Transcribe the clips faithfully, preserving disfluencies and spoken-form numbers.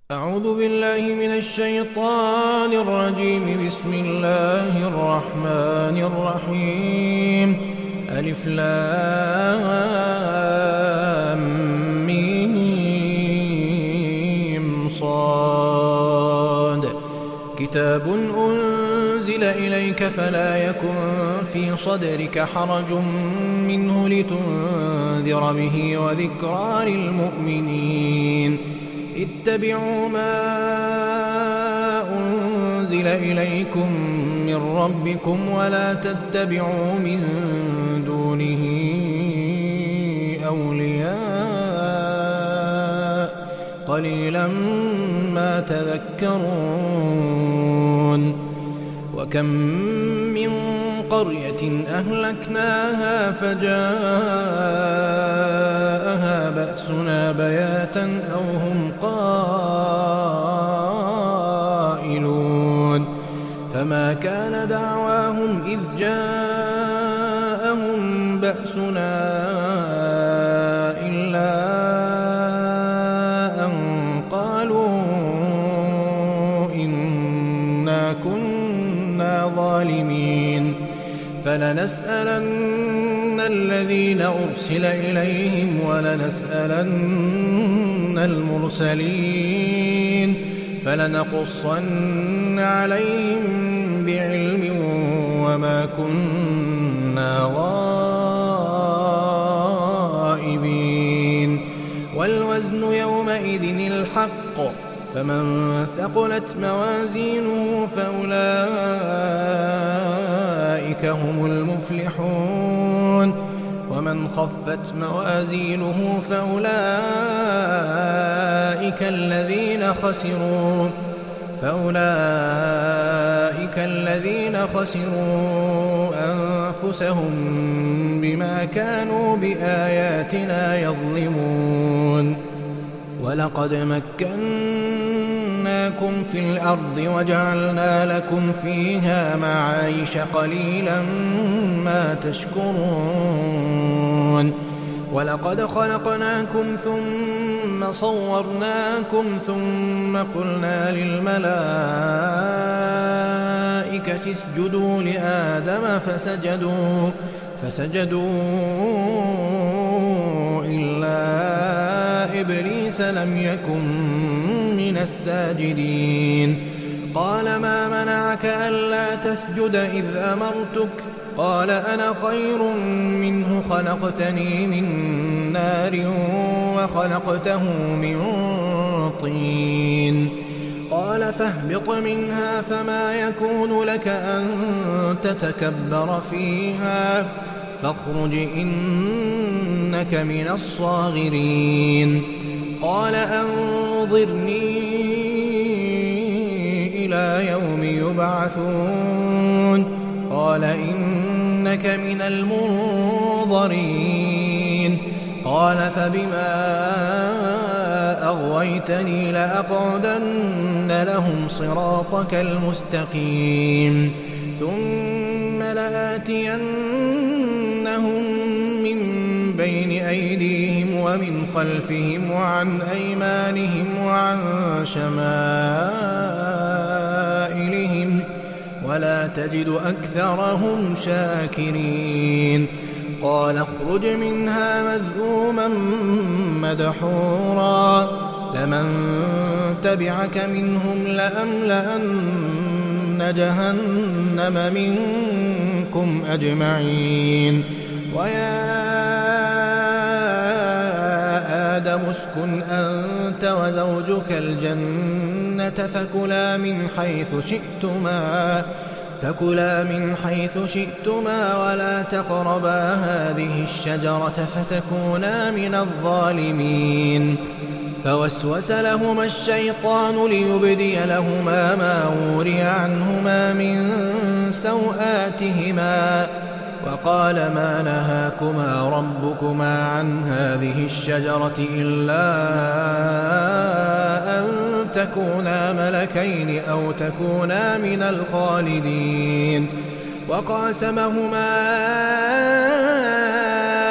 أعوذ بالله من الشيطان الرجيم. بسم الله الرحمن الرحيم. ألف لام ميم صاد. كتاب أنزل إليك فلا يكن في صدرك حرج منه لتنذر به وذكرى للمؤمنين. اتبعوا ما أنزل إليكم من ربكم ولا تتبعوا من دونه أولياء قليلا ما تذكرون. وكم من قرية أهلكناها فجاءها بأسنا بياتا أو هم قائلون. فما كان دعواهم إذ جاءهم بأسنا إلا أن قالوا إنا كنا ظالمين. فلنسألن الذين أرسل إليهم ولنسألن المرسلين فلنقصن عليهم بعلم وما كنا غائبين. والوزن يومئذ الحق فمن ثقلت موازينه فأولئك هم المفلحون ومن خفت موازينه فأولئك الذين خسروا فأولئك الذين خسروا أنفسهم بما كانوا بآياتنا يظلمون. ولقد مكناكم في الأرض وجعلنا لكم فيها معايش قليلا ما تشكرون. ولقد خلقناكم ثم صورناكم ثم قلنا للملائكة اسجدوا لآدم فسجدوا فسجدوا إلا إبليس لم يكن من الساجدين. قال ما منعك ألا تسجد إذ أمرتك؟ قال أنا خير منه خلقتني من نار وخلقته من طين. قال فاهبط منها فما يكون لك أن تتكبر فيها فاخرج إنك من الصاغرين. قال أنظرني إلى يوم يبعثون. قال إنك من المنظرين. قال فبما أغويتني لأقعدن لهم صراطك المستقيم ثم لآتينهم من بين أيديهم ومن خلفهم وعن أيمانهم وعن شمائلهم ولا تجد أكثرهم شاكرين. قال اخرج منها مذءوما مدحورا لمن تبعك منهم لأملأن جهنم منكم أجمعين. ويا آدم اسكن أنت وزوجك الجنة فكلا من حيث شئتما فكلا من حيث شئتما ولا تقربا هذه الشجرة فتكونا من الظالمين. فوسوس لهما الشيطان ليبدي لهما ما وري عنهما من سوآتهما وقال ما نهاكما ربكما عن هذه الشجرة إلا أن تكونا ملكين أو تكونا من الخالدين. وقاسمهما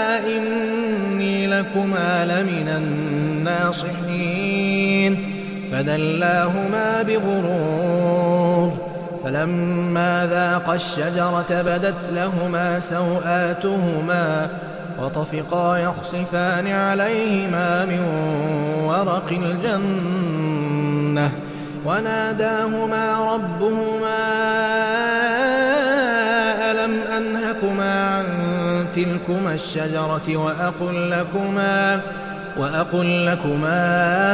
إني لكما لمن الناصحين فدلاهما بغرور فلما ذاقا الشجرة بدت لهما سوآتهما وطفقا يخصفان عليهما من ورق الجنة وناداهما ربهما ألم أنهكما عن تلكما الشجرة وأقل لكما وأقل لكما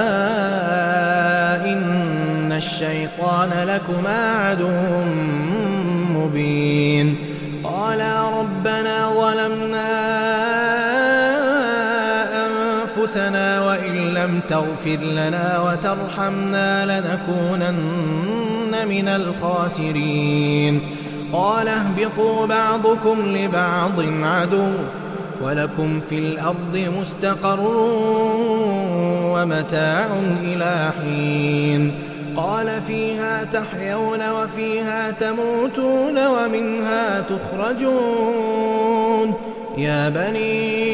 إن الشيطان لكما عدو مبين قالا ربنا ظلمنا أنفسنا وإن لم تغفر لنا وترحمنا لنكونن من الخاسرين قال اهبطوا بعضكم لبعض عدو ولكم في الأرض مستقر ومتاع إلى حين قال فيها تحيون وفيها تموتون ومنها تخرجون يا بني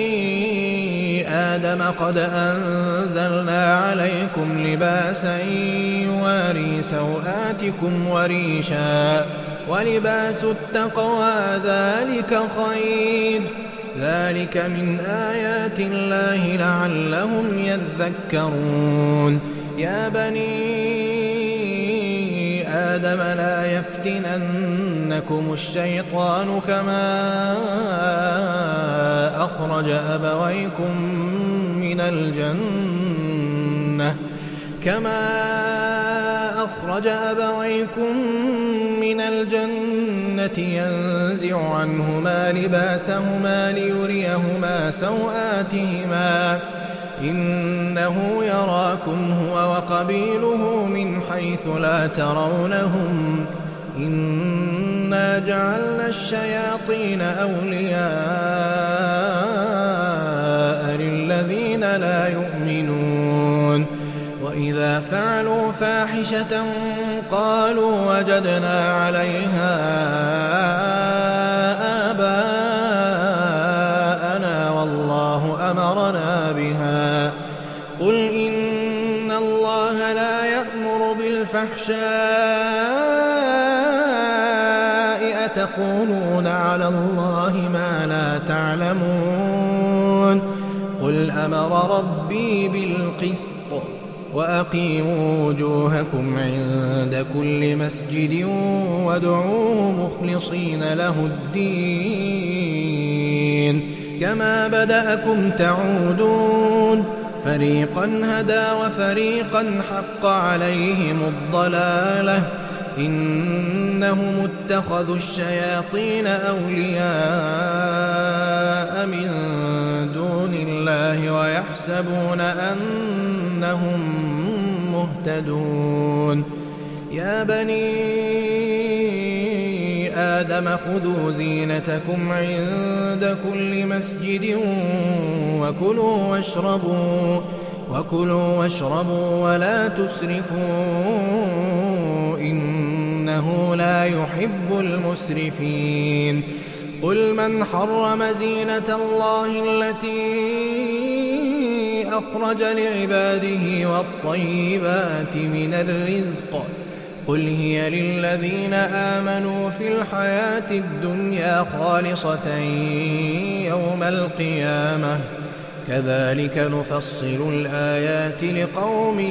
آدم قد أنزلنا عليكم لباسا يواري سوآتكم وريشا ولباس التقوى ذلك خير ذلك من آيات الله لعلهم يذكرون يا بني آدم لا يفتننكم الشيطان كما أخرج أبويكم من الجنة كما أخرج أبويكم من الجنة ينزع عنهما لباسهما ليريهما سوآتهما إنه يراكم هو وقبيله من حيث لا ترونهم إنا جعلنا الشياطين أولياء للذين لا يؤمنون وإذا فعلوا فاحشة قالوا وجدنا عليها آباءنا والله أمرنا بها قل إن الله لا يأمر بالفحشاء أتقولون على الله ما لا تعلمون قل أمر ربي بالقسط وأقيموا وجوهكم عند كل مسجد وادعوه مخلصين له الدين كما بدأكم تعودون فريقا هدى وفريقا حق عليهم الضلالة إنهم اتخذوا الشياطين أولياء من دون الله ويحسبون أنهم مهتدون يا بني آدم خذوا زينتكم عند كل مسجد وكلوا واشربوا وكلوا واشربوا ولا تسرفوا إنه لا يحب المسرفين قل من حرم زينة الله التي أخرج لعباده والطيبات من الرزق قل هي للذين آمنوا في الحياة الدنيا خالصة يوم القيامة كذلك نفصل الآيات لقوم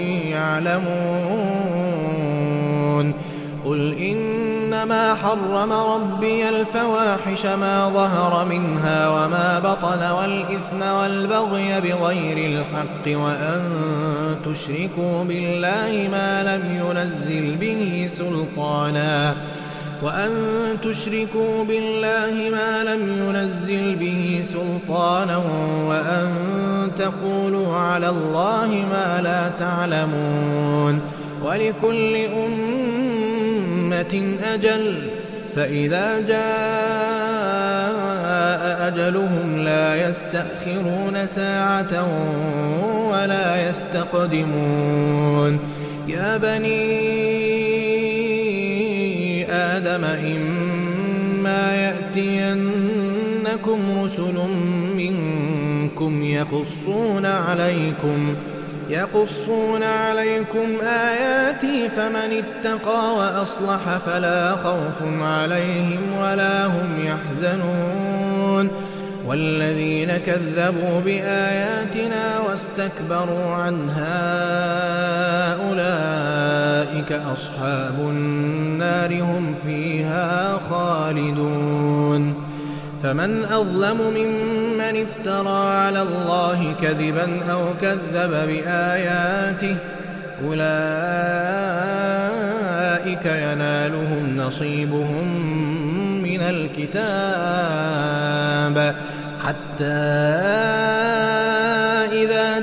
يعلمون قل إنما حرم ربي الفواحش ما ظهر منها وما بطن والإثم والبغي بغير الحق وأن تشركوا بالله ما لم ينزل به سلطانا وأن تشركوا بالله ما لم ينزل به سلطانا وأن تقولوا على الله ما لا تعلمون ولكل أمة أجل فإذا جاء أجلهم لا يستأخرون ساعة ولا يستقدمون يا بني آدم إما يأتينكم رسل منكم يقصون عليكم يقصون عليكم آياتي فمن اتقى وأصلح فلا خوف عليهم ولا هم يحزنون والذين كذبوا بآياتنا واستكبروا عنها أولئك أصحاب النار هم فيها خالدون فمن أظلم ممن افترى على الله كذبا أو كذب بآياته أولئك ينالهم نصيبهم من الكتاب حتى إذا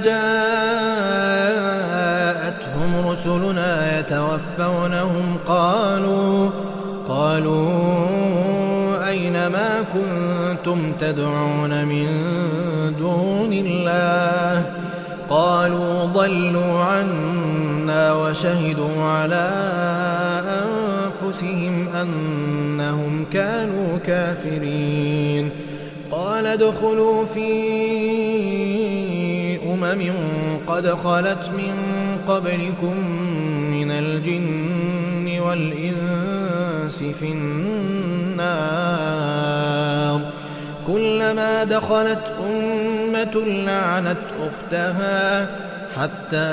جاءتهم رسلنا يتوفونهم قالوا قالوا أين ما كنتم تدعون من دون الله قالوا ضلوا عنا وشهدوا على أنفسهم أنهم كانوا كافرين قال ادخلوا في أمم قد خلت من قبلكم من الجن والإنس في النار كلما دخلت أمة لعنت أختها حتى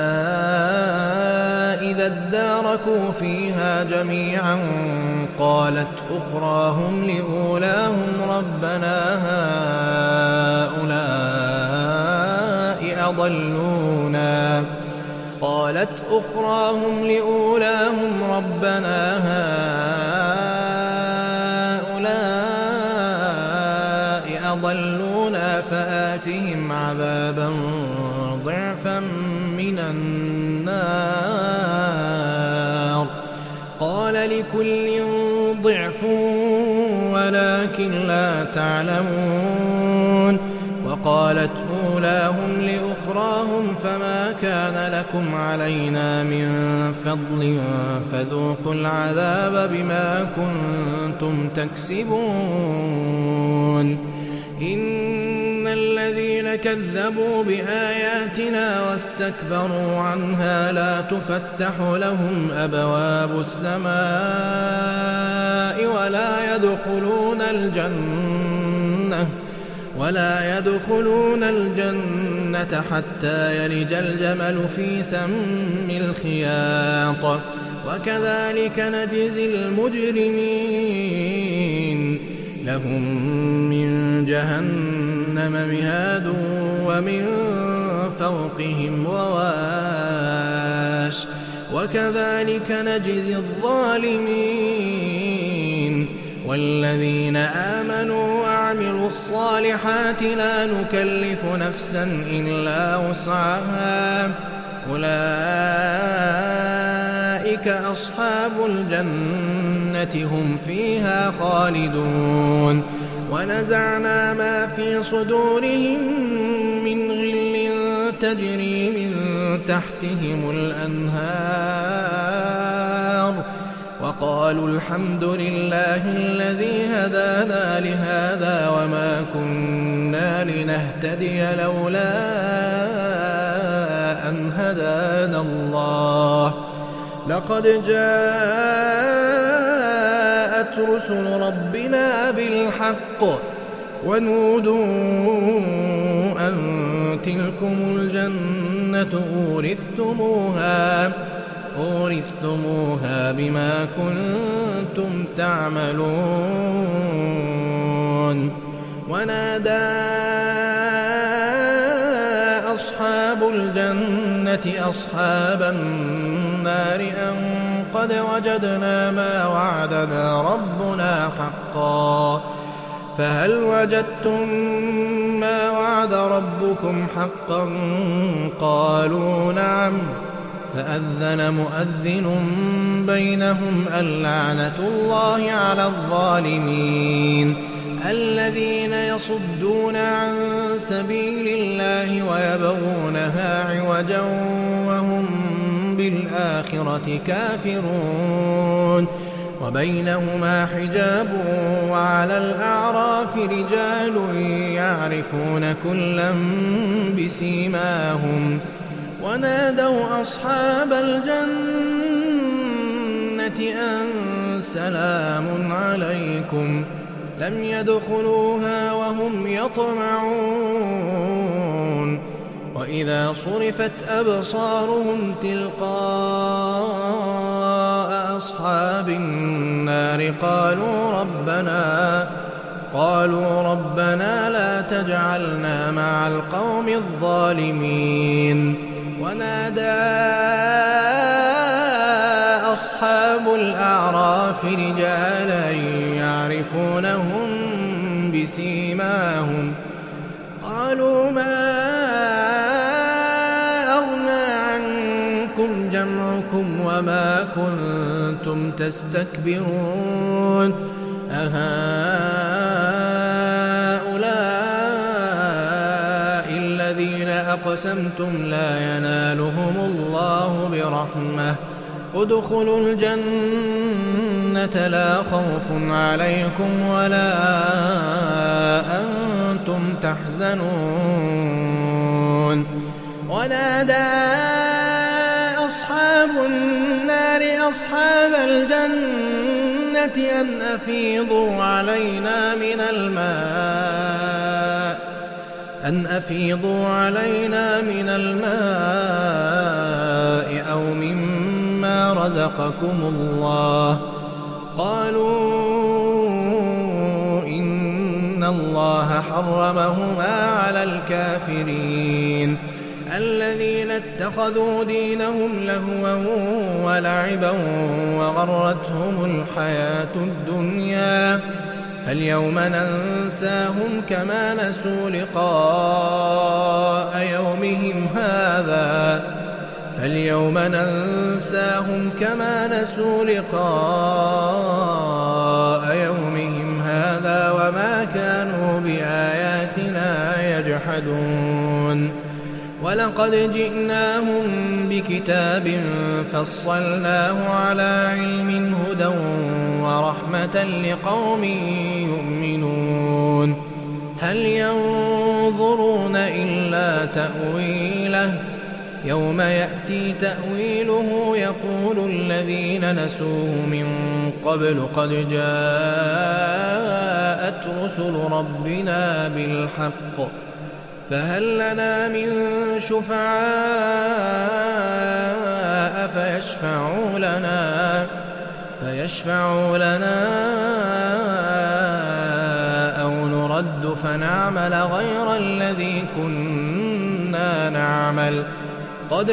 إذا اداركوا فيها جميعا قالت أخراهم لأولاهم ربنا هؤلاء أضلونا قالت أخراهم لأولاهم ربنا هؤلاء أضلونا فآتهم عذابا ضعفا من النار قال لكل ضعف ولكن لا تعلمون وقالت أولاهم لأخراهم فما كان لكم علينا من فضل فذوقوا العذاب بما كنتم تكسبون إن الذين كذبوا بآياتنا واستكبروا عنها لا تفتح لهم أبواب السماء ولا يدخلون الجنة ولا يدخلون الجنة حتى يلج الجمل في سم الخياط وكذلك نجزي المجرمين لهم من جهنم مهاد ومن فوقهم غواش وكذلك نجزي الظالمين والذين آمنوا وعملوا الصالحات لا نكلف نفسا إلا وسعها أولئك أصحاب الجنة هم فيها خالدون ونزعنا ما في صدورهم من غل تجري من تحتهم الأنهار وقالوا الحمد لله الذي هدانا لهذا وما كنا لنهتدي لولا أن هدانا الله لقد جاءت رسل ربنا بالحق ونودوا أن تلكم الجنة أورثتموها أورثتموها بما كنتم تعملون ونادى أصحاب الجنة أصحاب النار أن قد وجدنا ما وعدنا ربنا حقا فهل وجدتم ما وعد ربكم حقا قالوا نعم فأذن مؤذن بينهم اللعنة الله على الظالمين الذين يصدون عن سبيل الله ويبغونها عوجا وهم بالآخرة كافرون وبينهما حجاب وعلى الأعراف رجال يعرفون كلا بسيماهم ونادوا أصحاب الجنة أن سلام عليكم لم يدخلوها وهم يطمعون وإذا صرفت أبصارهم تلقاء أصحاب النار قالوا ربنا قالوا ربنا لا تجعلنا مع القوم الظالمين ونادى أصحاب الأعراف رجالا يعرفونهم بسيماهم قالوا ما أغنى عنكم جمعكم وما كنتم تستكبرون أهؤلاء الذين أقسمتم لا ينالهم الله برحمة ادخلوا الجنة لا خوف عليكم ولا أنتم تحزنون ونادى أصحاب النار أصحاب الجنة أن أفيضوا علينا من الماء أن أفيضوا علينا من الماء أو مما رزقكم الله قالوا إن الله حرمهما على الكافرين الذين اتخذوا دينهم لهوا ولعبا وغرتهم الحياة الدنيا فاليوم ننساهم كما نسوا لقاء يومهم هذا فاليوم ننساهم كما نسوا لقاء يومهم هذا وما كانوا بآياتنا يجحدون ولقد جئناهم بكتاب فصلناه على علم هدى ورحمة لقوم يؤمنون هل ينظرون إلا تأويله يوم يأتي تأويله يقول الذين نسوه من قبل قد جاءت رسل ربنا بالحق فهل لنا من شفعاء فيشفعوا لنا فيشفعوا لنا أو نرد فنعمل غير الذي كنا نعمل قد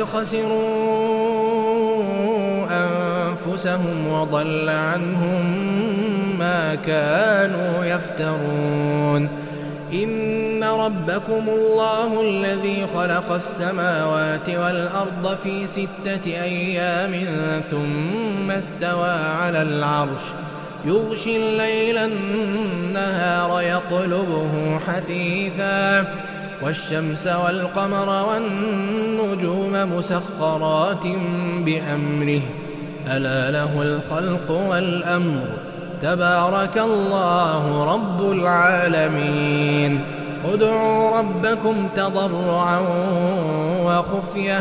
خسروا أنفسهم وضل عنهم ما كانوا يفترون إن ربكم الله الذي خلق السماوات والأرض في ستة أيام ثم استوى على العرش يغشي الليل النهار يطلبه حثيثا والشمس والقمر والنجوم مسخرات بأمره ألا له الخلق والأمر تبارك الله رب العالمين ادعوا ربكم تضرعا وخفية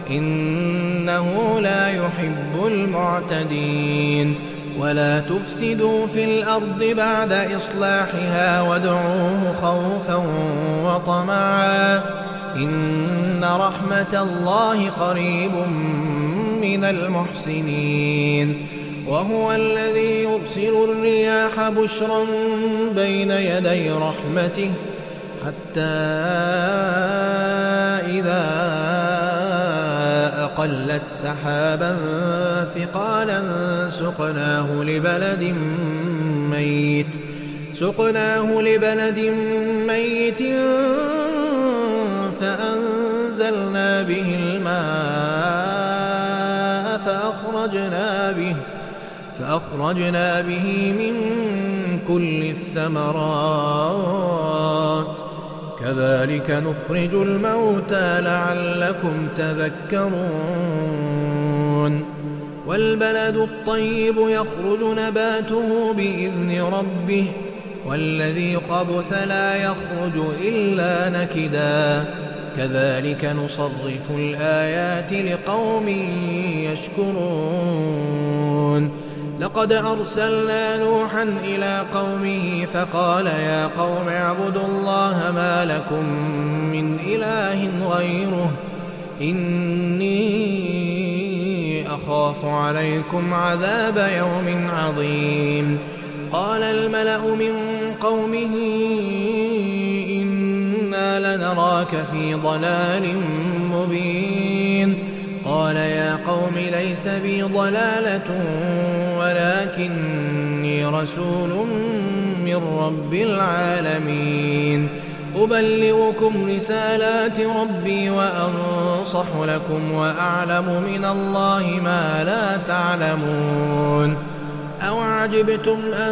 إنه لا يحب المعتدين ولا تفسدوا في الأرض بعد إصلاحها وادعوه خوفا وطمعا إن رحمة الله قريب من المحسنين وهو الذي يرسل الرياح بشرا بين يدي رحمته حتى إذا أقلت سحابا ثقالا سقناه لبلد ميت سقناه لبلد ميت فأنزلنا به الماء فأخرجنا به فأخرجنا به من كل الثمرات كذلك نخرج الموتى لعلكم تذكرون والبلد الطيب يخرج نباته بإذن ربه والذي خبث لا يخرج إلا نكدا كذلك نصرف الآيات لقوم يشكرون لقد أرسلنا نوحا إلى قومه فقال يا قوم اعبدوا الله ما لكم من إله غيره إني أخاف عليكم عذاب يوم عظيم قال الملأ من قومه إنا لنراك في ضلال مبين قال يا قوم ليس بي ضلالة ولكني رسول من رب العالمين أبلغكم رسالات ربي وأنصح لكم وأعلم من الله ما لا تعلمون أو عجبتم أن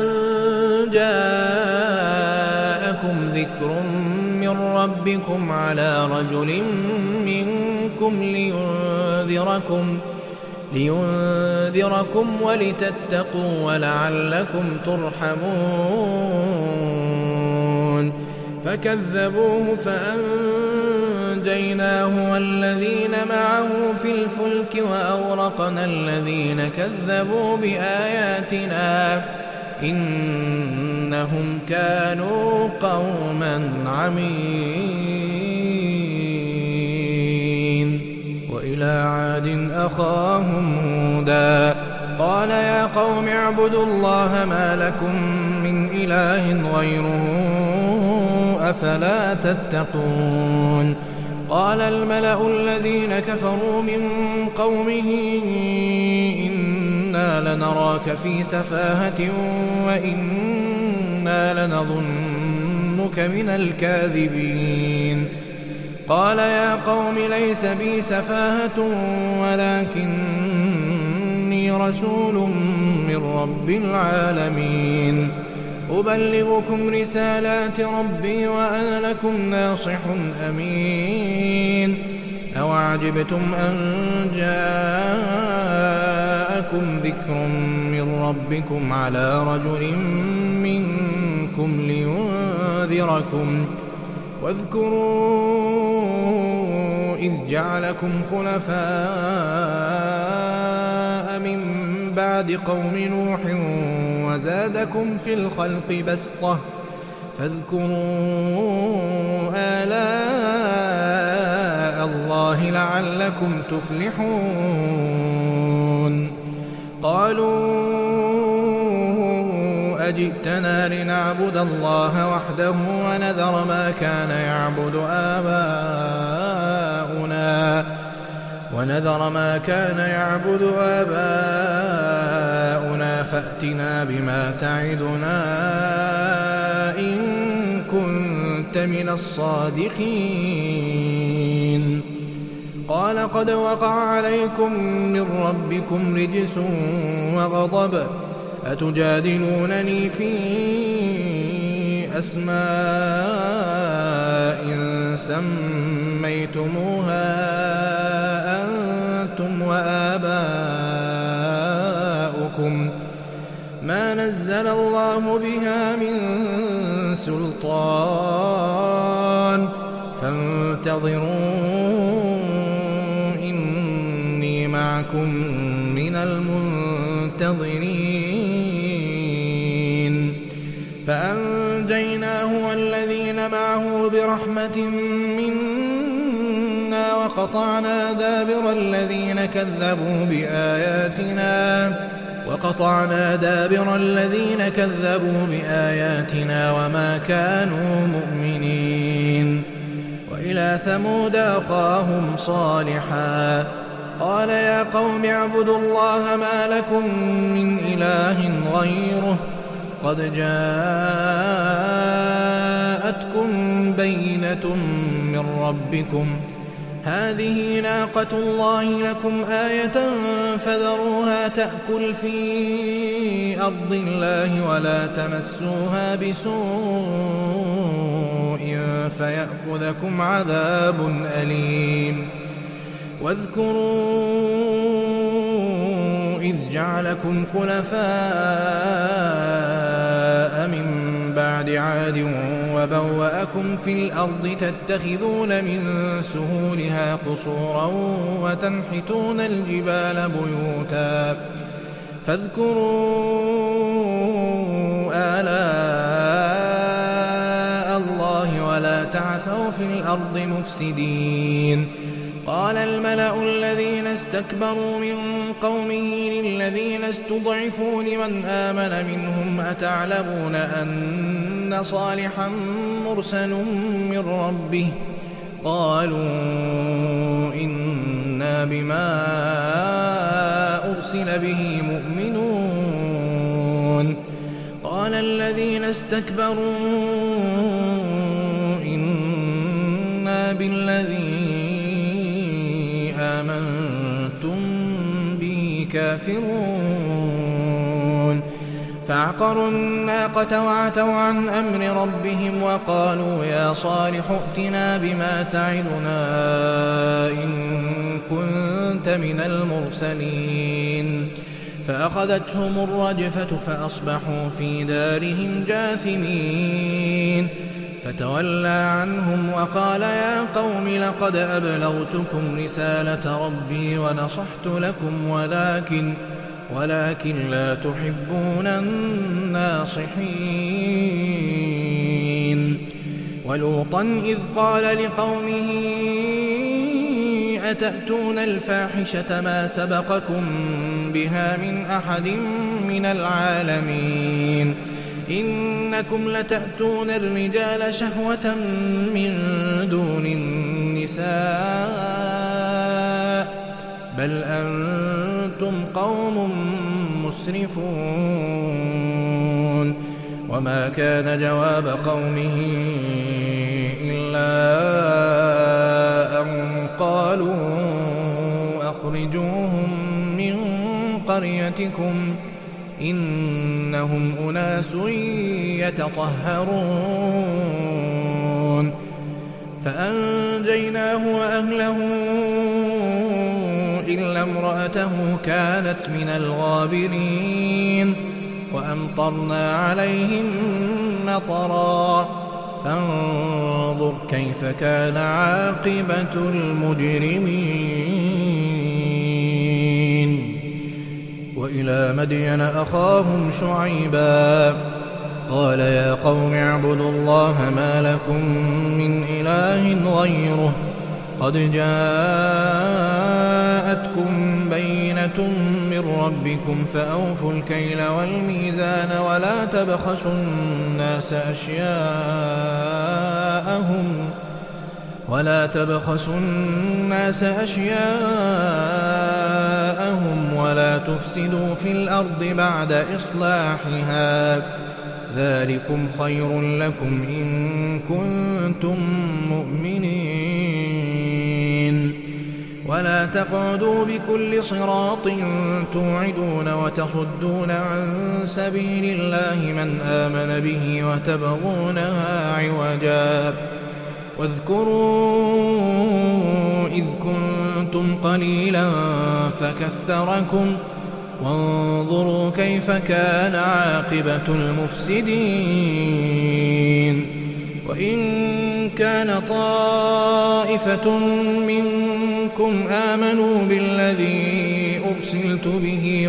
جاءكم ذكر من ربكم على رجل منكم لينذركم لينذركم ولتتقوا ولعلكم ترحمون فكذبوه فأنجيناه والذين معه في الفلك وأغرقنا الذين كذبوا بآياتنا إنهم كانوا قوما عمين وإلى عاد أخاهم هودا قال يا قوم اعبدوا الله ما لكم من إله غيره أفلا تتقون قال الملأ الذين كفروا من قومه إنا لنراك في سفاهة وإنا لنظنك من الكاذبين قال يا قوم ليس بي سفاهة ولكني رسول من رب العالمين أبلغكم رسالات ربي وأنا لكم ناصح أمين أوعجبتم أن جاءكم ذكر من ربكم على رجل منكم لينذركم واذكروا إذ جعلكم خلفاء من بعد قوم نوح وزادكم في الخلق بسطة فاذكروا آلاء الله لعلكم تفلحون قالوا أجئتنا لنعبد الله وحده ونذر ما كان يعبد آباؤنا ونذر ما كان يعبد آباؤنا فأتنا بما تعدنا إن كنت من الصادقين قال قد وقع عليكم من ربكم رجس وغضب أتجادلونني في أسماء سميتموها أنتم وآباؤكم ما نزل الله بها من سلطان فانتظروا إني معكم من المنتظرين فأنجيناه والذين معه برحمة منا وقطعنا دابر الذين كذبوا بآياتنا وقطعنا دابر الذين كذبوا بآياتنا وما كانوا مؤمنين وإلى ثمود أخاهم صالحا قال يا قوم اعبدوا الله ما لكم من إله غيره قد جاءتكم بينة من ربكم هذه ناقة الله لكم آية فذروها تأكل في أرض الله ولا تمسوها بسوء فيأخذكم عذاب أليم واذكروا إذ جعلكم خلفاء من بعد عاد وبوأكم في الأرض تتخذون من سهولها قصورا وتنحتون الجبال بيوتا فاذكروا آلاء الله ولا تعثوا في الأرض مفسدين. قال الملأ الذين استكبروا من قومه للذين استضعفوا لمن آمن منهم أتعلمون أن صالحا مرسل من ربه قالوا إنا بما أرسل به مؤمنون. قال الذين استكبروا إنا بالذي آمنتم به كافرون. فعقروا الناقة وعتوا عن أمر ربهم وقالوا يا صالح ائتنا بما تعدنا إن كنت من المرسلين. فأخذتهم الرجفة فأصبحوا في دارهم جاثمين. فتولى عنهم وقال يا قوم لقد أبلغتكم رسالة ربي ونصحت لكم ولكن ولكن لا تحبون الناصحين. ولوطا إذ قال لقومه أتأتون الفاحشة ما سبقكم بها من أحد من العالمين إنكم لتأتون الرجال شهوة من دون النساء بل أنتم قوم مسرفون. وما كان جواب قومه إلا أن قالوا أخرجوهم من قريتكم إنهم أناس يتطهرون. فأنجيناه وأهله إلا امرأته كانت من الغابرين. وأمطرنا عليهم مطرا فانظر كيف كان عاقبة المجرمين. وإلى مدين أخاهم شعيبا قال يا قوم اعبدوا الله ما لكم من إله غيره قد جاءتكم بينة من ربكم فأوفوا الكيل والميزان ولا تبخسوا الناس أشياءهم ولا تبخسوا الناس أشياءهم ولا تفسدوا في الأرض بعد إصلاحها ذلكم خير لكم إن كنتم مؤمنين. ولا تقعدوا بكل صراط توعدون وتصدون عن سبيل الله من آمن به وتبغونها عوجا واذكروا إذ كنتم قليلا فكثركم وانظروا كيف كان عاقبة المفسدين. وإن كان طائفة منكم آمنوا بالذي أرسلت به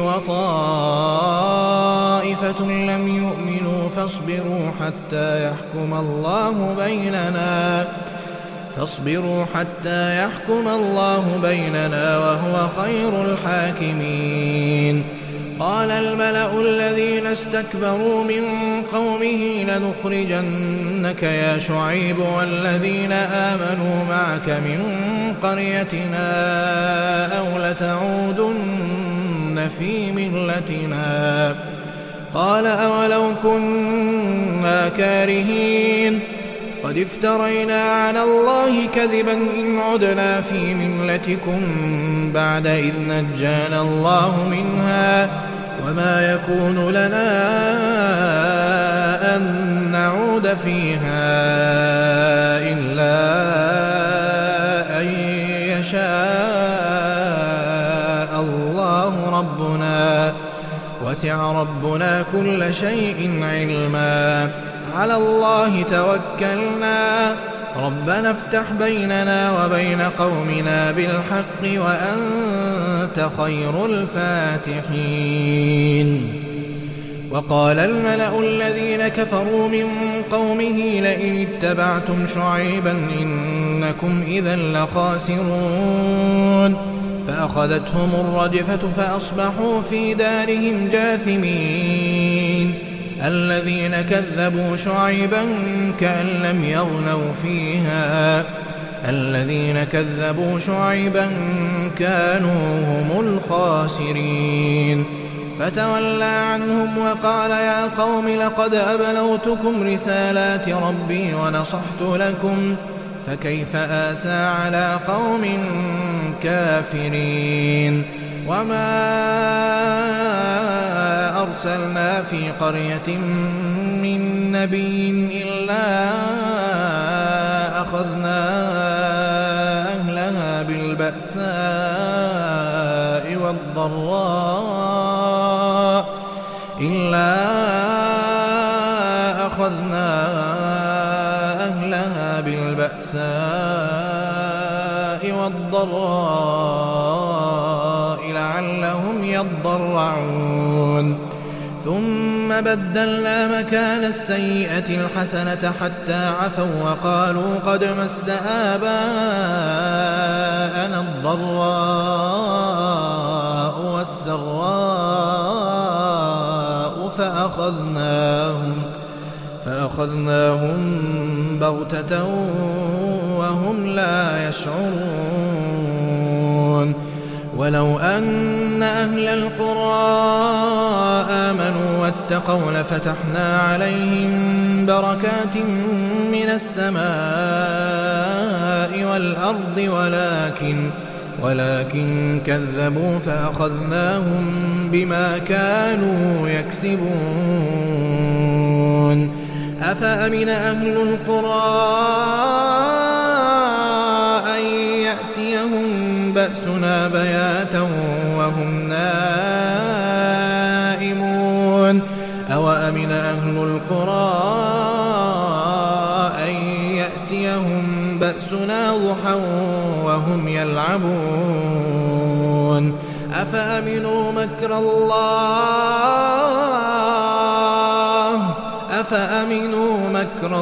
وطائفة لم يؤمنوا فاصبروا حتى يحكم الله بيننا فاصبروا حتى يحكم الله بيننا وهو خير الحاكمين. قال الملأ الذين استكبروا من قومه لنخرجنك يا شعيب والذين آمنوا معك من قريتنا أو لتعودن في ملتنا. قال أولو كنا كارهين قد افترينا على الله كذبا إن عدنا في ملتكم بعد إذ نجانا الله منها وما يكون لنا أن نعود فيها إلا أن يشاء الله ربنا وسع ربنا كل شيء علما على الله توكلنا ربنا افتح بيننا وبين قومنا بالحق وأنت خير الفاتحين. وقال الملأ الذين كفروا من قومه لئن اتبعتم شعيبا إنكم إذا لخاسرون فأخذتهم الرجفة فأصبحوا في دارهم جاثمين. الذين كذبوا شعيبا كأن لم يغنوا فيها الذين كذبوا شعيبا كانوا هم الخاسرين. فتولى عنهم وقال يا قوم لقد أبلغتكم رسالات ربي ونصحت لكم فكيف آسى على قوم كافرين. وما أرسلنا في قرية من نبي إلا أخذنا أهلها بالبأساء والضراء إلا أخذنا أهلها بالبأساء والضراء لعلهم يضرعون. ثم بدلنا مكان السيئة الحسنة حتى عفوا وقالوا قد مس آباءنا الضراء والسراء فأخذناهم فأخذناهم بغتة وهم لا يشعرون. ولو أن أهل القرى آمنوا واتقوا لفتحنا عليهم بركات من السماء والأرض ولكن ولكن كذبوا فأخذناهم بما كانوا يكسبون. أفأمن أهل القرى أن يأتيهم بأسنا بياتا وهم نائمون أوأمن أهل القرى أن يأتيهم بأسنا ضحى وهم يلعبون أفأمنوا مكر الله أفأمنوا مكر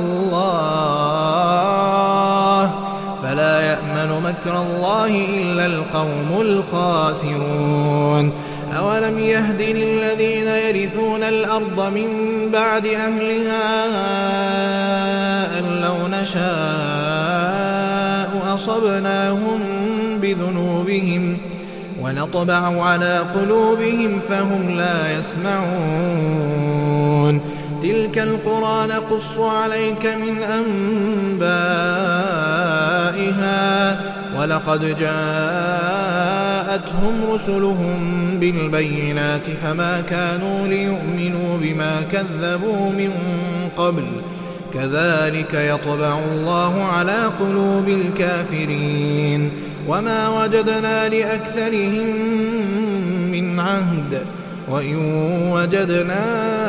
الله فلا يأمن مكر الله إلا القوم الخاسرون. أولم يهد للذين يرثون الأرض من بعد أهلها أن لو نشاء أصبناهم بذنوبهم ونطبع على قلوبهم فهم لا يسمعون. تلك القرى نقص عليك من أنبائها ولقد جاءتهم رسلهم بالبينات فما كانوا ليؤمنوا بما كذبوا من قبل كذلك يطبع الله على قلوب الكافرين. وما وجدنا لأكثرهم من عهد وإن وجدنا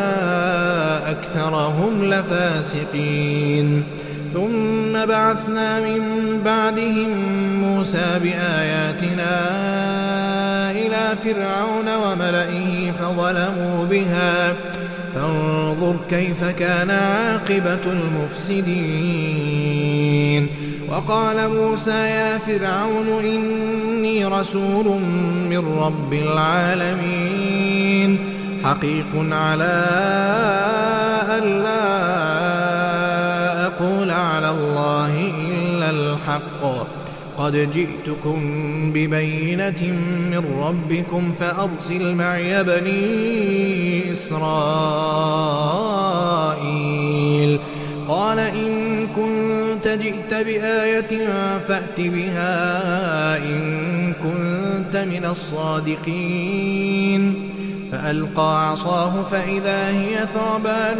أكثرهم لفاسقين. ثم بعثنا من بعدهم موسى بآياتنا إلى فرعون وملئه فظلموا بها فانظر كيف كان عاقبة المفسدين. وقال موسى يا فرعون إني رسول من رب العالمين حقيق على ألا أقول على الله إلا الحق قد جئتكم ببينة من ربكم فأرسل معي بني إسرائيل. قال إن كنت جئت بآية فأت بها إن كنت من الصادقين. فألقى عصاه فإذا هي ثعبان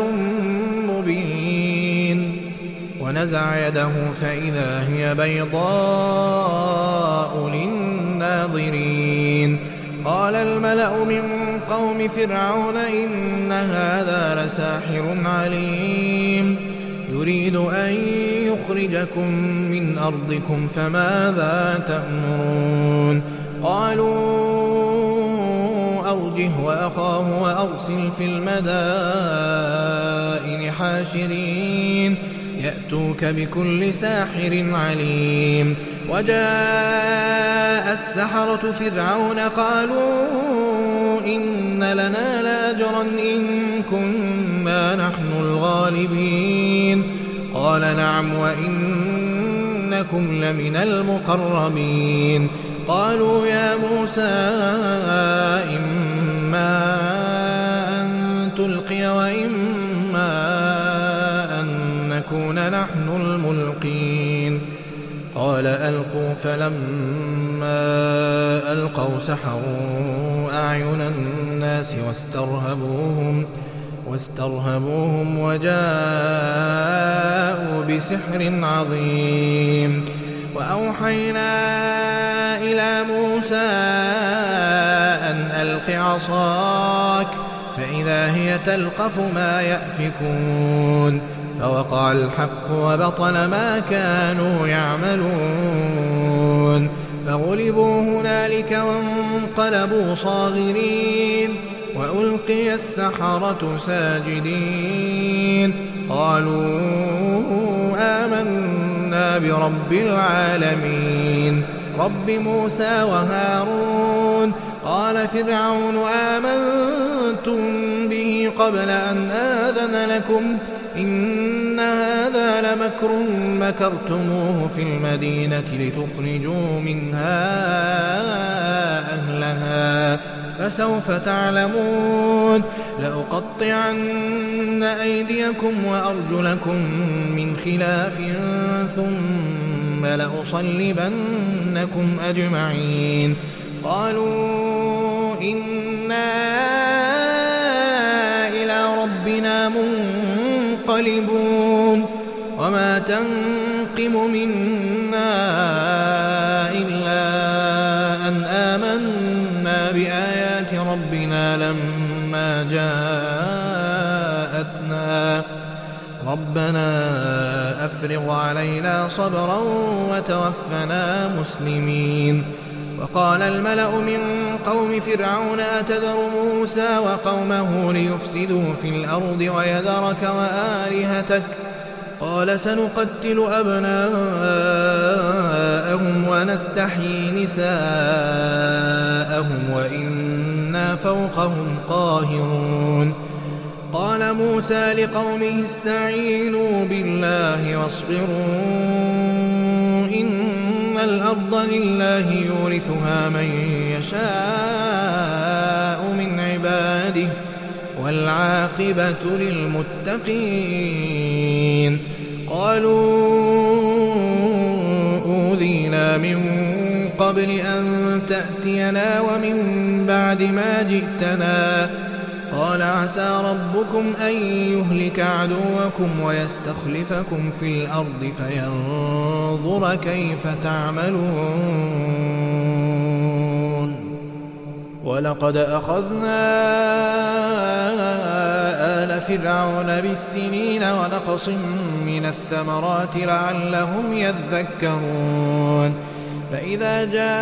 مبين ونزع يده فإذا هي بيضاء للناظرين. قال الملأ من قوم فرعون إن هذا لساحر عليم يريد أن يخرجكم من أرضكم فماذا تأمرون قالوا أرجه وأخاه وأرسل في المدائن حاشرين يأتوك بكل ساحر عليم وجاء السحرة فرعون قالوا إن لنا لأجرا إن كنا نحن الغالبين قال نعم وإنكم لمن المقربين قالوا يا موسى إما أن تلقي وإما أن نكون نحن الملقين قال ألقوا فلما ألقوا سحروا أعين الناس واسترهبوهم واسترهبوهم وجاءوا بسحر عظيم وأوحينا إلى موسى أن ألق عصاك فإذا هي تلقف ما يأفكون فوقع الحق وبطل ما كانوا يعملون فغلبوا هنالك وانقلبوا صاغرين وألقي السحرة ساجدين قالوا آمنا برب العالمين رب موسى وهارون قال فرعون آمنتم به قبل أن آذن لكم إن هذا لمكر مكرتموه في المدينة لتخرجوا منها أهلها فسوف تعلمون لأقطعن أيديكم وأرجلكم من خلاف ثم لأصلبنكم أجمعين قالوا إنا إلى ربنا منقلبون وما تنقم منا إلا أن آمنا بآيات ربنا لما جاءتنا ربنا أفرغ علينا صبرا وتوفنا مسلمين وقال الملأ من قوم فرعون أتذر موسى وقومه ليفسدوا في الأرض ويذرك وآلهتك قال سنقتل أبناءهم ونستحيي نساءهم وإنا فوقهم قاهرون قال موسى لقومه استعينوا بالله واصبروا إن الأرض لله يورثها من يشاء من عباده والعاقبة للمتقين قالوا أوذينا من قبل أن تأتينا ومن بعد ما جئتنا قال عسى ربكم أن يهلك عدوكم ويستخلفكم في الأرض فينظر كيف تعملون ولقد أخذنا آل فرعون بالسنين ونقص من الثمرات لعلهم يذكرون فإذا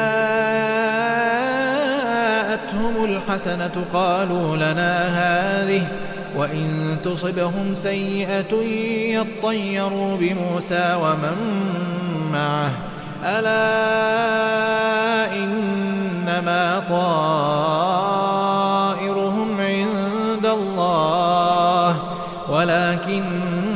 جاءتهم الحسنة قالوا لنا هذه وإن تصبهم سيئة يطيروا بموسى ومن معه ألا إنما طائرهم عند الله ولكن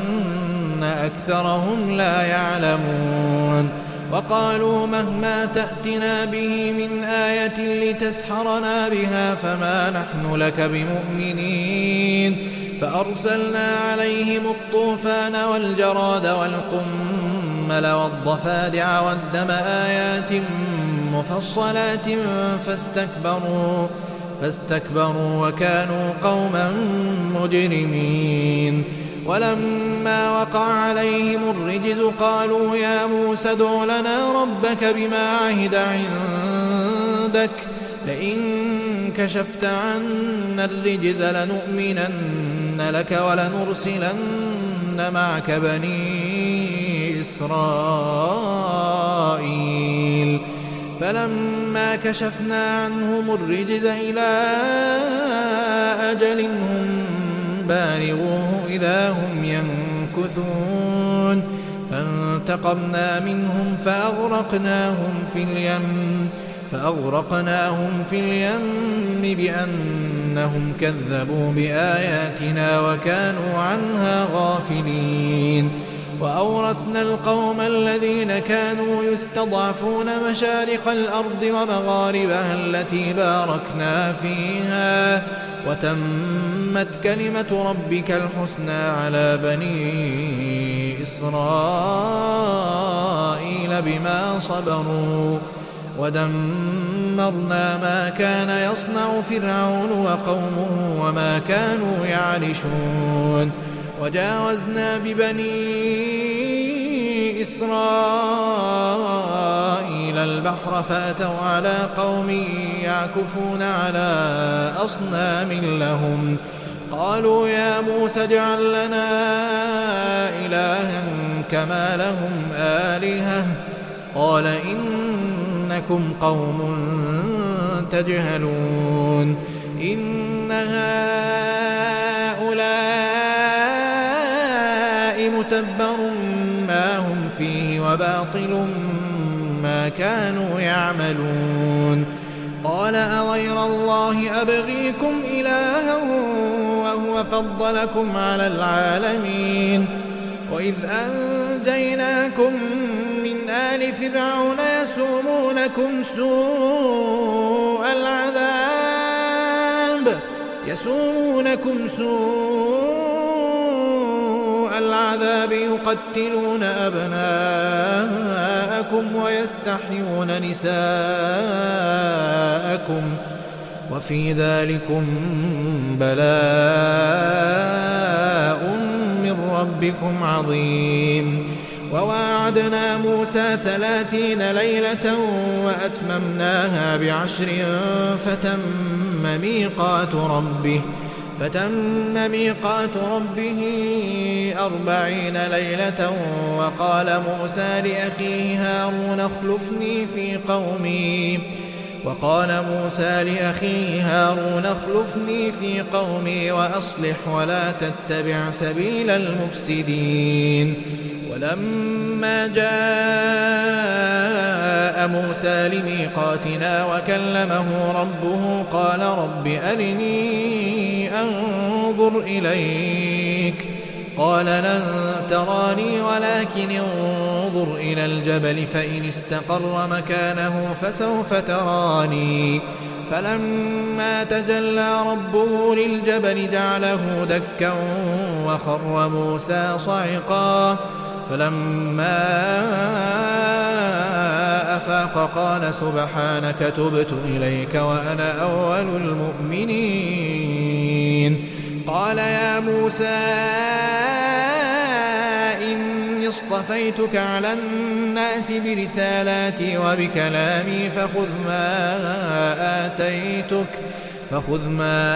أكثرهم لا يعلمون وقالوا مهما تأتنا به من آية لتسحرنا بها فما نحن لك بمؤمنين فأرسلنا عليهم الطوفان والجراد والقمل والضفادع والدم آيات مفصلات فاستكبروا فاستكبروا وكانوا قوما مجرمين ولما وقع عليهم الرجز قالوا يا موسى ادع لنا ربك بما عهد عندك لئن كشفت عنا الرجز لنؤمنن لك ولنرسلن معك بني إسرائيل فلما كشفنا عنهم الرجز إلى أجل هم بالغوه إذا هم ينكثون فانتقمنا منهم فأغرقناهم في اليم فأغرقناهم في اليم بأنهم كذبوا بآياتنا وكانوا عنها غافلين وأورثنا القوم الذين كانوا يستضعفون مشارق الأرض ومغاربها التي باركنا فيها وتمت كلمة ربك الحسنى على بني إسرائيل بما صبروا ودمرنا ما كان يصنع فرعون وقومه وما كانوا يعرشون وجاوزنا ببني إسرائيل البحر فأتوا على قوم يعكفون على أصنام لهم قالوا يا موسى اجعل لنا إلها كما لهم آلهة قال إنكم قوم تجهلون إن هؤلاء متبر ما هم فيه وباطل ما كانوا يعملون قال أغير الله أبغيكم إلها وهو فضلكم على العالمين وإذ أنجيناكم من آل فرعون يسومونكم سوء العذاب يسومونكم سوء العذاب يقتلون أبناءكم ويستحيون نساءكم وفي ذلكم بلاء من ربكم عظيم وواعدنا موسى ثلاثين ليلة وأتممناها بعشر فتم ميقات ربه فتم ميقات ربه أربعين ليلة وقال موسى لأخيه هارون اخلفني في قومي وقال موسى لأخيه هارون اخلفني في قومي وأصلح ولا تتبع سبيل المفسدين ولما جاء موسى لميقاتنا وكلمه ربه قال رب أرني أنظر إليك قال لن تراني ولكن انظر إلى الجبل فإن استقر مكانه فسوف تراني فلما تجلى ربه للجبل جعله دكا وخر موسى صعقا فلما أفاق قال سبحانك تبت إليك وأنا أول المؤمنين قال يا موسى إني اصطفيتك على الناس برسالاتي وبكلامي فخذ ما آتيتك فخذ ما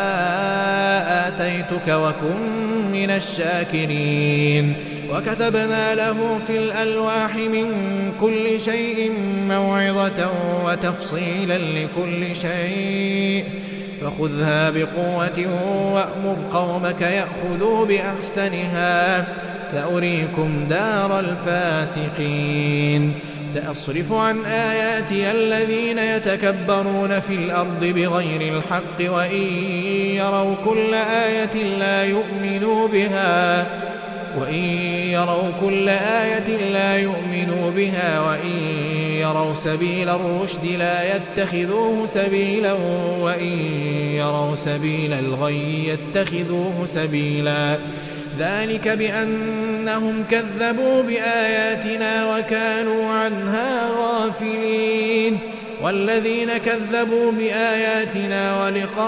آتيتك وكن من الشاكرين وكتبنا له في الألواح من كل شيء موعظة وتفصيلا لكل شيء فخذها بقوة وأمر قومك يأخذوا بأحسنها سأريكم دار الفاسقين سأصرف عن آياتي الذين يتكبرون في الأرض بغير الحق وإن يروا كل آية لا يؤمنوا بها وإن يروا كل آية لا يؤمنوا بها وإن يروا سبيل الرشد لا يتخذوه سبيلا وإن يروا سبيل الغي يتخذوه سبيلا ذلك بأنهم كذبوا بآياتنا وكانوا عنها غافلين والذين كذبوا بآياتنا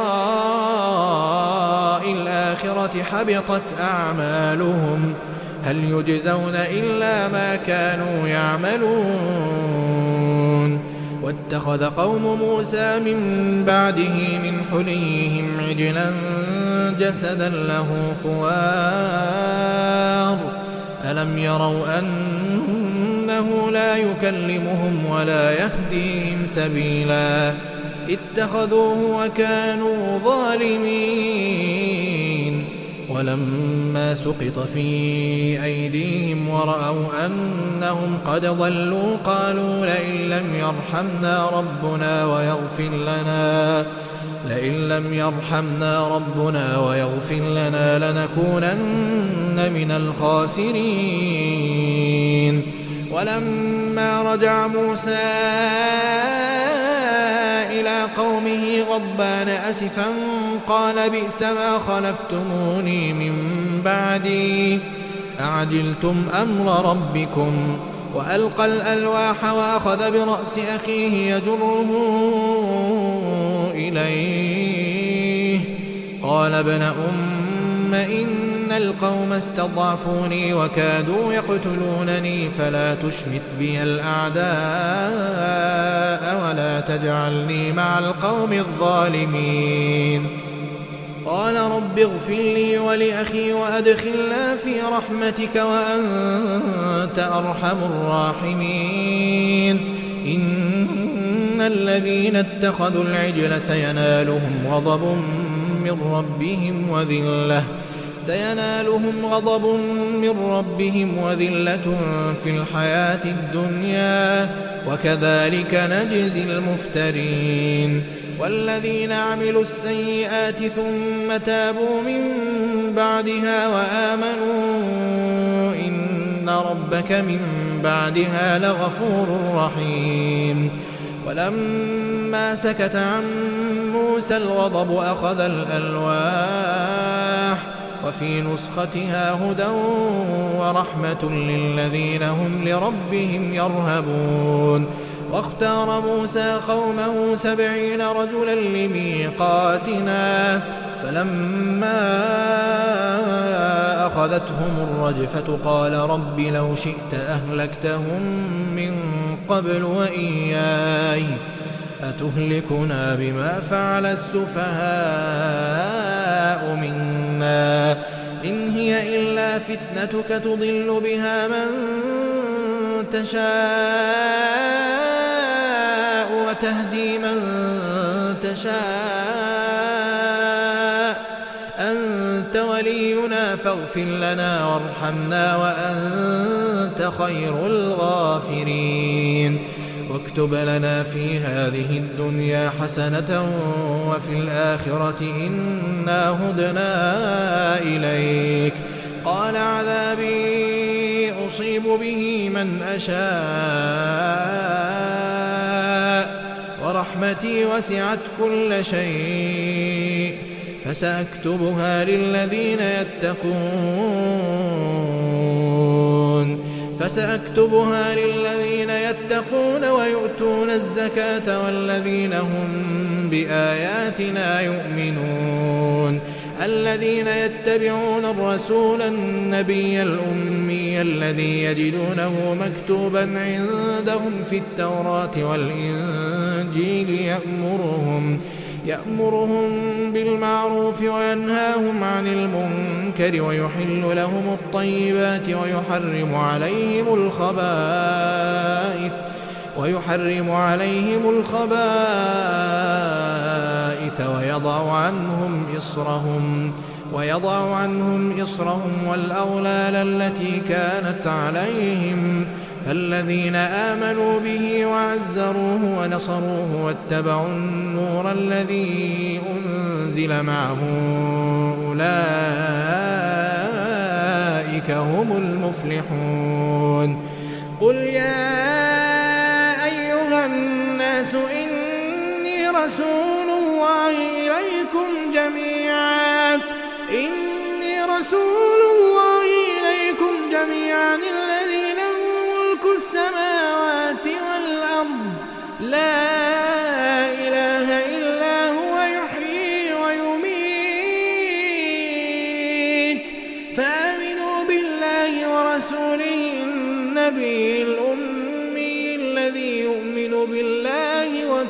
ولقاء الآخرة حبطت أعمالهم هل يجزون إلا ما كانوا يعملون واتخذ قوم موسى من بعده من حليهم عجلا جسدا له خوار ألم يروا أنه لا يكلمهم ولا يهديهم سبيلا اتخذوه وكانوا ظالمين ولما سقط في أيديهم ورأوا أنهم قد ضلوا قالوا لئن لم يرحمنا ربنا ويغفر لنا لئن لم يرحمنا ربنا ويغفر لنا لنكونن من الخاسرين ولما رجع موسى إلى قومه غضبان أسفا قال بئس ما خلفتموني من بعدي أعجلتم أمر ربكم وألقى الألواح وأخذ برأس أخيه يجره إليه قال ابن أم إن القوم استضعفوني وكادوا يقتلونني فلا تشمت بي الأعداء ولا تجعلني مع القوم الظالمين قال رب اغفر لي ولأخي وأدخلنا في رحمتك وأنت أرحم الراحمين إن الذين اتخذوا العجل سينالهم غضب من ربهم وذلة سينالهم غضب من ربهم وذلة في الحياة الدنيا وكذلك نجزي المفترين والذين عملوا السيئات ثم تابوا من بعدها وآمنوا إن ربك من بعدها لغفور رحيم ولما سكت عن موسى الغضب أخذ الألواح وفي نسختها هدى ورحمة للذين هم لربهم يرهبون واختار موسى قومه سبعين رجلا لميقاتنا فلما أخذتهم الرجفة قال رب لو شئت أهلكتهم من قبل وإياي أتهلكنا بما فعل السفهاء منا إن هي إلا فتنتك تضل بها من تشاء وتهدي من تشاء أنت ولينا فاغفر لنا وارحمنا وأنت خير الغافرين واكتب لنا في هذه الدنيا حسنة وفي الآخرة إنا هدنا إليك قال عذابي أصيب به من أشاء ورحمتي وسعت كل شيء فسأكتبها للذين يتقون فسأكتبها للذين يتقون ويؤتون الزكاة والذين هم بآياتنا يؤمنون الذين يتبعون الرسول النبي الأمي الذي يجدونه مكتوبا عندهم في التوراة والإنجيل يأمرهم يأمرهم بالمعروف وينهاهم عن المنكر ويحل لهم الطيبات ويحرم عليهم الخبائث ويحرم عليهم الخبائث ويضع عنهم إصرهم ويضع عنهم إصرهم والأغلال التي كانت عليهم فالذين آمنوا به وعزروه ونصروه واتبعوا النور الذي أنزل معه أولئك هم المفلحون قل يا أيها الناس إني رسول الله إليكم جميعا إني رسول الله إليكم جميعا الذي له ملك السماوات والأرض لا إله إلا هو يحيي ويميت فآمنوا بالله ورسوله النبي الأمي الذي يؤمن بالله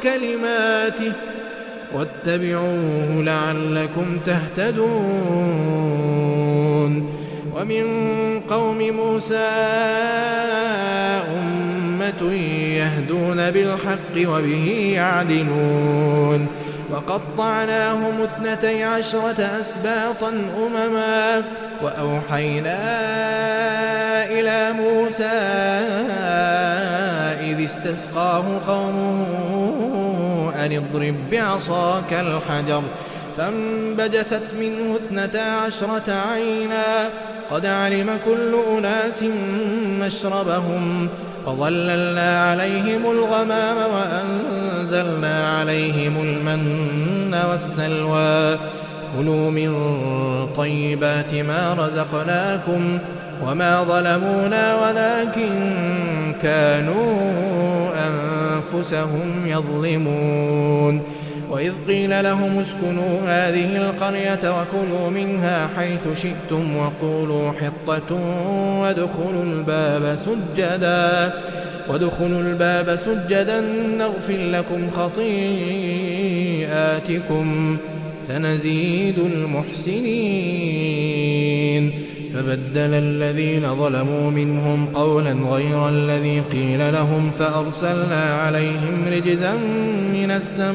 كلماته واتبعوه لعلكم تهتدون ومن قوم موسى أمة يهدون بالحق وبه يعدلون وقطعناهم اثنتي عشرة أسباطا أمما وأوحينا إلى موسى إذ استسقاه قومه أن اضرب بعصاك الحجر فانبجست منه اثنتا عشرة عينا قد علم كل أناس مشربهم وظللنا عليهم الغمام وأنزلنا عليهم المن والسلوى كلوا من طيبات ما رزقناكم وما ظلمونا ولكن كانوا أنفسهم يظلمون وإذ قيل لهم اسكنوا هذه القرية وكلوا منها حيث شئتم وقولوا حطة وادخلوا الباب سجدا وادخلوا الباب سجدا نغفر لكم خطيئاتكم سنزيد المحسنين فبدل الذين ظلموا منهم قولا غير الذي قيل لهم فأرسلنا عليهم رجزا من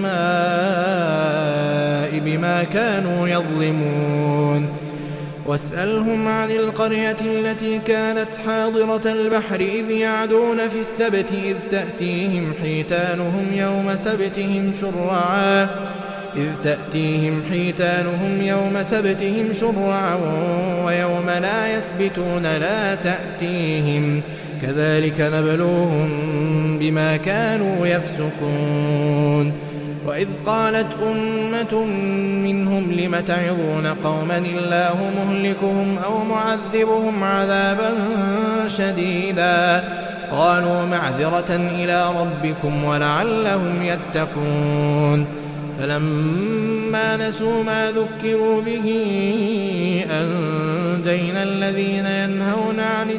السماء بما كانوا يظلمون واسألهم عن القرية التي كانت حاضرة البحر إذ يعدون في السبت إذ تأتيهم حيتانهم يوم سبتهم شرعا إذ تأتيهم حيتانهم يوم سبتهم شرعا ويوم لا يسبتون لا تأتيهم كذلك نبلوهم بما كانوا يفسقون وإذ قالت أمة منهم لم تعظون قوما الله مهلكهم أو معذبهم عذابا شديدا قالوا معذرة إلى ربكم ولعلهم يتقون فلما نسوا ما ذكروا به أنجينا الذين ينهون عن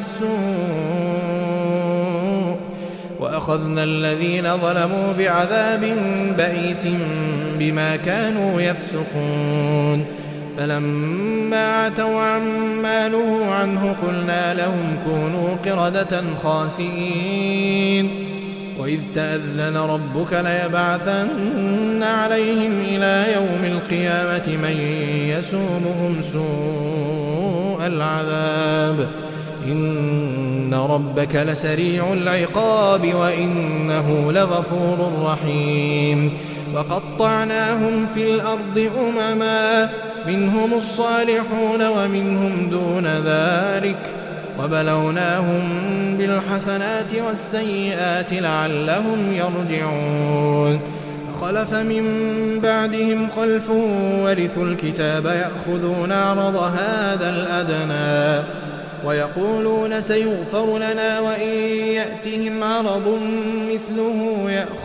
السوء وأخذنا الذين ظلموا بعذاب بئيس بما كانوا يفسقون فلما عتوا عما نهوا عنه قلنا لهم كونوا قردة خاسئين وإذ تأذن ربك ليبعثن عليهم إلى يوم القيامة من يسومهم سوء العذاب إن ربك لسريع العقاب وإنه لغفور رحيم وقطعناهم في الأرض أمما منهم الصالحون ومنهم دون ذلك وبلوناهم بالحسنات والسيئات لعلهم يرجعون خلف من بعدهم خلف ورثوا الكتاب يأخذون عرض هذا الأدنى ويقولون سيغفر لنا وإن يأتهم عرض مثله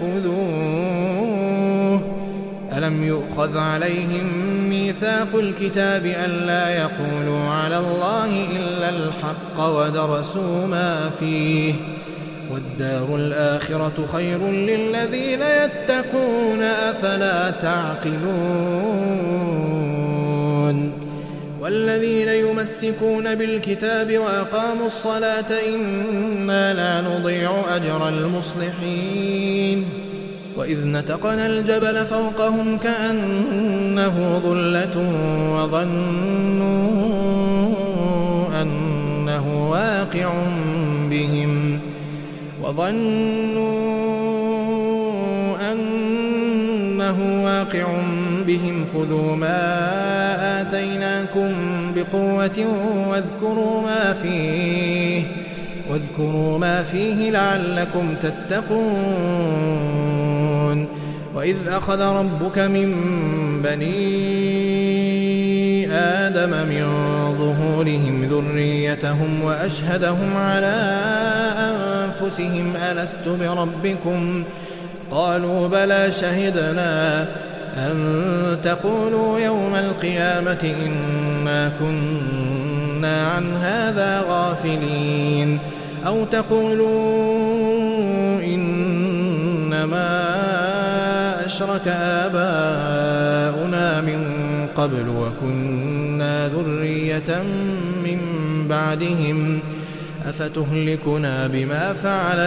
يأخذوه ألم يؤخذ عليهم ميثاق الكتاب ألا يقولوا على الله إلا الحق ودرسوا ما فيه والدار الآخرة خير للذين يتقون أفلا تعقلون والذين يمسكون بالكتاب وأقاموا الصلاة إنا لا نضيع أجر المصلحين وإذ نتقنا الجبل فوقهم كأنه ظلة وظنوا أنه واقع بهم وظنوا أنه واقع بهم خذوا ما آتيناكم بقوة واذكروا ما فيه واذكروا ما فيه لعلكم تتقون وإذ أخذ ربك من بني آدم من ظهورهم ذريتهم وأشهدهم على أنفسهم ألست بربكم قالوا بلى شهدنا أن تقولوا يوم القيامة إنا كنا عن هذا غافلين أو تقولوا إنما أشرك آباؤنا من قبل وكنا ذرية من بعدهم أفتهلكنا بما فعل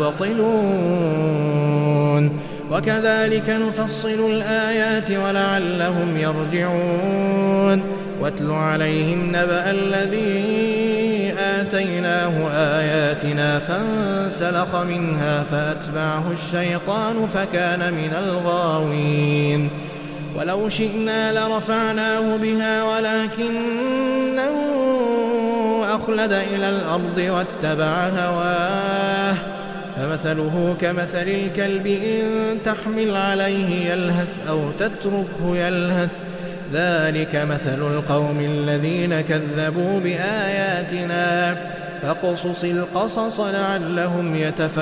المبطلون وكذلك نفصل الآيات ولعلهم يرجعون واتل عليهم نبأ الذي آتيناه آياتنا فانسلخ منها فأتبعه الشيطان فكان من الغاوين ولو شئنا لرفعناه بها ولكنه أخلد إلى الأرض واتبع هواه فمثله كمثل الكلب إن تحمل عليه يلهث أو تتركه يلهث ذلك مثل القوم الذين كذبوا بآياتنا فاقصص القصص لعلهم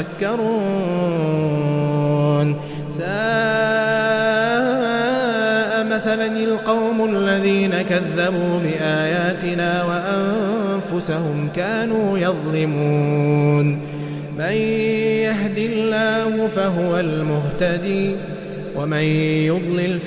يتفكرون ساء مثلا القوم الذين كذبوا بآياتنا وأنفسهم كانوا يظلمون من يهد الله فهو المهتدي ومن يضلل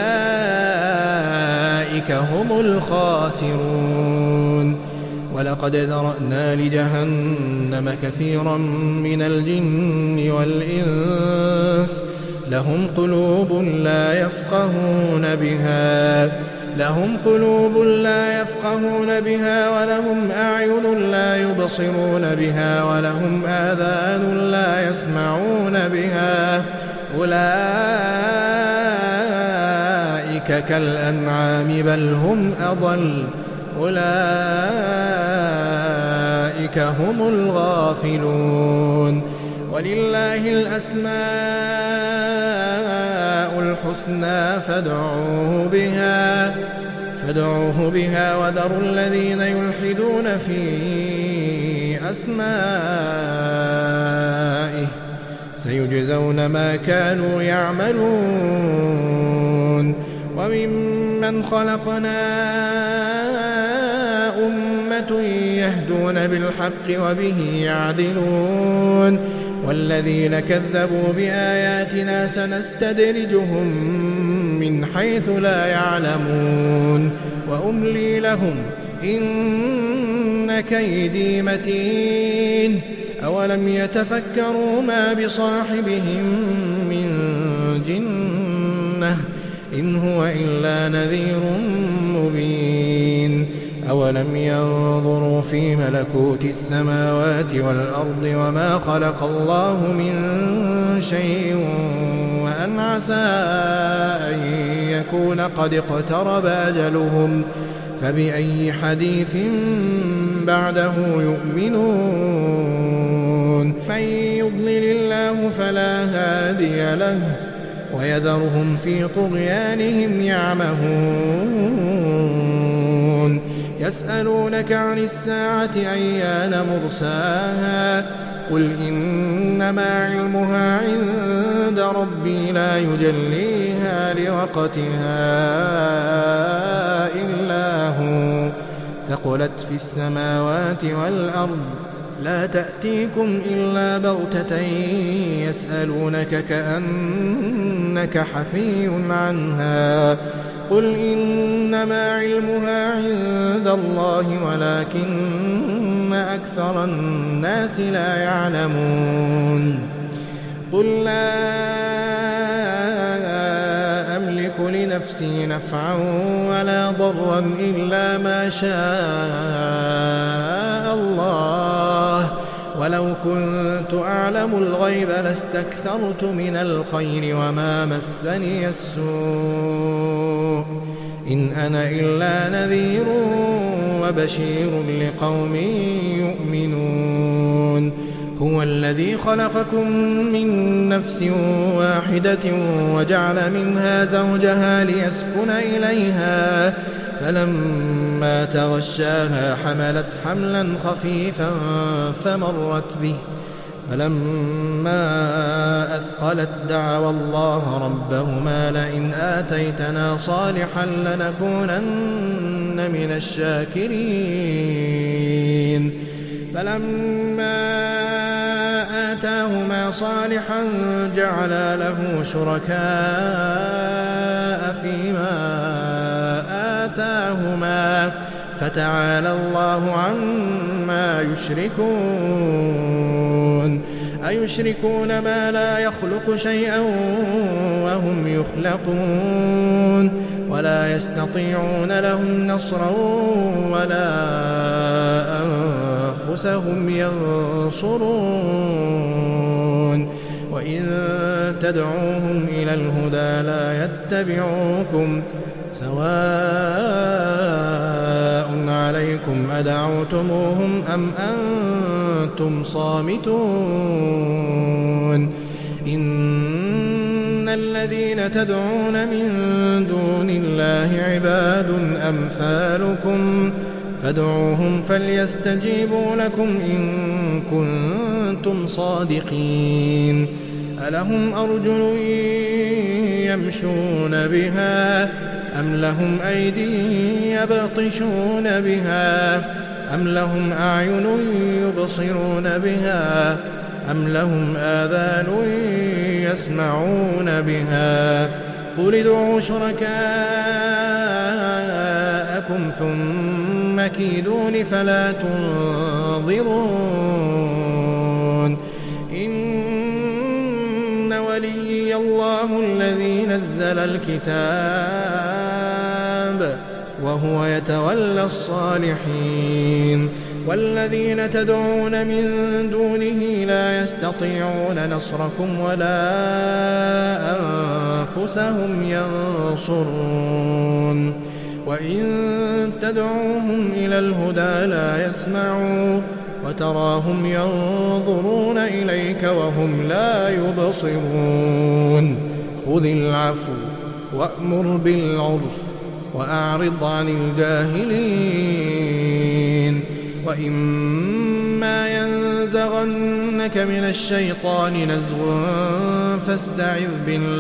فأولئك هم الخاسرون ولقد ذرأنا لجهنم كثيرا من الجن والإنس لهم قلوب لا يفقهون بها لهم قلوب لا يفقهون بها ولهم أعين لا يبصرون بها ولهم آذان لا يسمعون بها أولئك كالأنعام بل هم أضل أولئك هم الغافلون ولله الأسماء الحسنى فادعوه بها فادعوه بها وذروا الذين يلحدون في أسمائه سيجزون ما كانوا يعملون وممن خلقنا أمة يهدون بالحق وبه يعدلون والذين كذبوا بآياتنا سنستدرجهم من حيث لا يعلمون وأملي لهم إن كيدي متين أولم يتفكروا ما بصاحبهم من جنة إن هو إلا نذير مبين أولم ينظروا في ملكوت السماوات والأرض وما خلق الله من شيء وأن عسى أن يكون قد اقترب أجلهم فبأي حديث بعده يؤمنون من يضلل الله فلا هادي له ويذرهم في طغيانهم يعمهون يسألونك عن الساعة أيان مرساها قل إنما علمها عند ربي لا يجليها لوقتها إلا هو ثقلت في السماوات والأرض لا تأتيكم إلا بغتة يسألونك كأنك حفي عنها قل إنما علمها عند الله ولكن أكثر الناس لا يعلمون قل لا أملك لنفسي نفعا ولا ضرا إلا ما شاء الله ولو كنت أعلم الغيب لاستكثرت من الخير وما مسني السوء إن أنا إلا نذير وبشير لقوم يؤمنون هو الذي خلقكم من نفس واحدة وجعل منها زوجها ليسكن إليها فلما تغشاها حملت حملا خفيفا فمرت به فلما أثقلت دعوا الله ربهما لئن آتيتنا صالحا لنكونن من الشاكرين فلما آتاهما آتاهما صالحا جعلا له شركاء فيما آتاهما فتعالى الله عما يشركون أيشركون ما لا يخلق شيئا وهم يخلقون ولا يستطيعون لهم نصرا ولا أنفسهم ينصرون وإن تدعوهم إلى الهدى لا يتبعوكم سواء عليكم أدعوتموهم أم أنتم صامتون إن الذين تدعون من دون الله عباد أمثالكم فادعوهم فليستجيبوا لكم إن كنتم صادقين ألهم أرجل يمشون بها أم لهم أيدي يبطشون بها أم لهم أعين يبصرون بها أم لهم آذان يسمعون بها قل ادعوا شركاءكم ثم كيدون فلا تنظرون إن وليي الله الذي نزل الكتاب وهو يتولى الصالحين والذين تدعون من دونه لا يستطيعون نصركم ولا أنفسهم ينصرون وإن تدعوهم إلى الهدى لا يسمعوا وتراهم ينظرون إليك وهم لا يبصرون خذ العفو وأمر بالعرف وأعرض عن الجاهلين وإما ينزغنك من الشيطان نزغ فاستعذ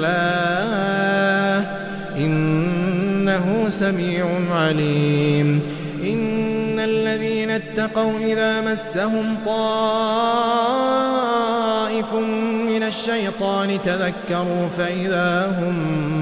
بالله إنه سميع عليم إن الذين اتقوا إذا مسهم طائف من الشيطان تذكروا فإذا هم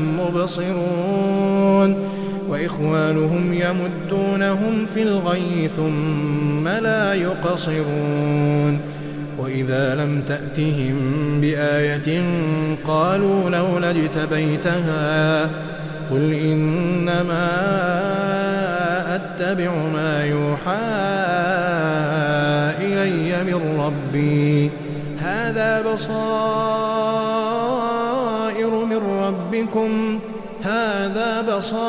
مبصرون وإخوانهم يمدونهم في الغي ثم لا يقصرون وإذا لم تأتهم بآية قالوا لولا اجتبيتها قل إنما أتبع ما يوحى إلي من ربي هذا بصائر من ربكم هذا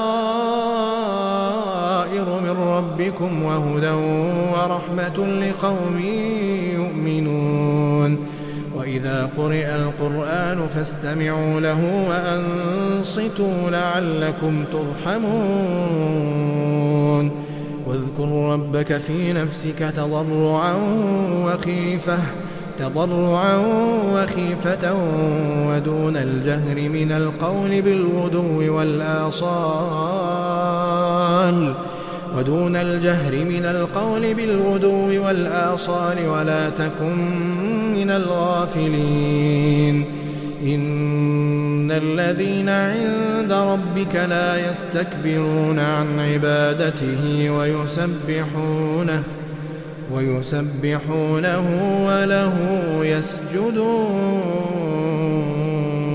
بصائر من ربكم وهدى ورحمة لقوم يؤمنون وإذا قرئ القرآن فاستمعوا له وأنصتوا لعلكم ترحمون واذكر ربك في نفسك تضرعا وخيفة تضرعا وخيفة ودون الجهر من القول بالغدو والآصال ودون الجهر من القول بالغدو والآصال ولا تكن من الغافلين إن الذين عند ربك لا يستكبرون عن عبادته ويسبحونه ويسبحونه وله يسجدون